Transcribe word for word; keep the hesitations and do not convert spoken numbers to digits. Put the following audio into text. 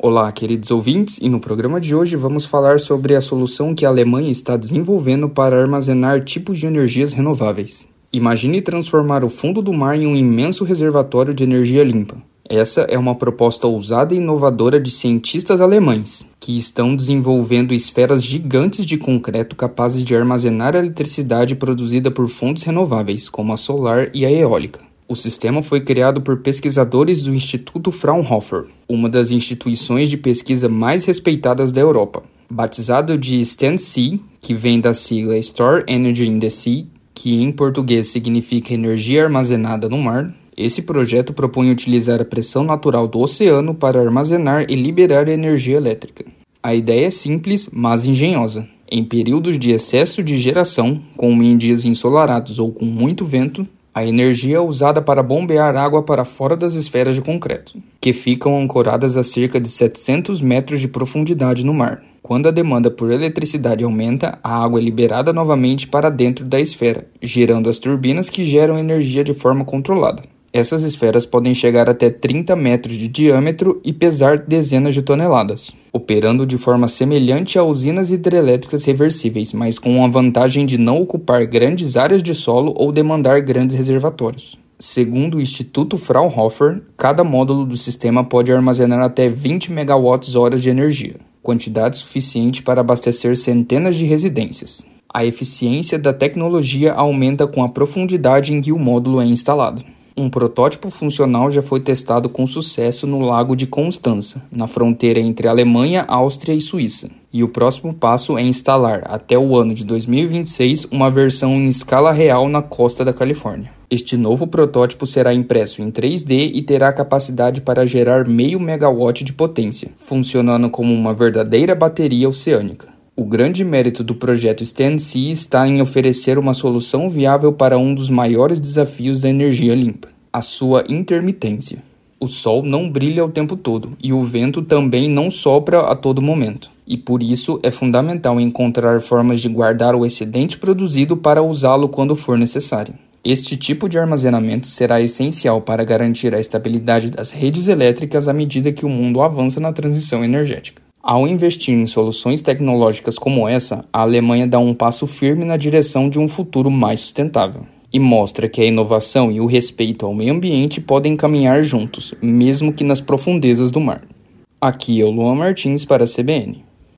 Olá, queridos ouvintes, e no programa de hoje vamos falar sobre a solução que a Alemanha está desenvolvendo para armazenar tipos de energias renováveis. Imagine transformar o fundo do mar em um imenso reservatório de energia limpa. Essa é uma proposta ousada e inovadora de cientistas alemães, que estão desenvolvendo esferas gigantes de concreto capazes de armazenar a eletricidade produzida por fontes renováveis, como a solar e a eólica. O sistema foi criado por pesquisadores do Instituto Fraunhofer, uma das instituições de pesquisa mais respeitadas da Europa. Batizado de STEND-C, que vem da sigla Store Energy in the Sea, que em português significa energia armazenada no mar, esse projeto propõe utilizar a pressão natural do oceano para armazenar e liberar energia elétrica. A ideia é simples, mas engenhosa. Em períodos de excesso de geração, como em dias ensolarados ou com muito vento, a energia é usada para bombear água para fora das esferas de concreto, que ficam ancoradas a cerca de setecentos metros de profundidade no mar. Quando a demanda por eletricidade aumenta, a água é liberada novamente para dentro da esfera, gerando as turbinas que geram energia de forma controlada. Essas esferas podem chegar até trinta metros de diâmetro e pesar dezenas de toneladas, operando de forma semelhante a usinas hidrelétricas reversíveis, mas com a vantagem de não ocupar grandes áreas de solo ou demandar grandes reservatórios. Segundo o Instituto Fraunhofer, cada módulo do sistema pode armazenar até vinte megawatts-hora de energia, quantidade suficiente para abastecer centenas de residências. A eficiência da tecnologia aumenta com a profundidade em que o módulo é instalado. Um protótipo funcional já foi testado com sucesso no Lago de Constança, na fronteira entre Alemanha, Áustria e Suíça. E o próximo passo é instalar, até o ano de dois mil e vinte e seis, uma versão em escala real na costa da Califórnia. Este novo protótipo será impresso em três D e terá capacidade para gerar meio megawatt de potência, funcionando como uma verdadeira bateria oceânica. O grande mérito do projeto STEND-C está em oferecer uma solução viável para um dos maiores desafios da energia limpa, a sua intermitência. O sol não brilha o tempo todo e o vento também não sopra a todo momento, e por isso é fundamental encontrar formas de guardar o excedente produzido para usá-lo quando for necessário. Este tipo de armazenamento será essencial para garantir a estabilidade das redes elétricas à medida que o mundo avança na transição energética. Ao investir em soluções tecnológicas como essa, a Alemanha dá um passo firme na direção de um futuro mais sustentável e mostra que a inovação e o respeito ao meio ambiente podem caminhar juntos, mesmo que nas profundezas do mar. Aqui é o Luan Martins para a C B N.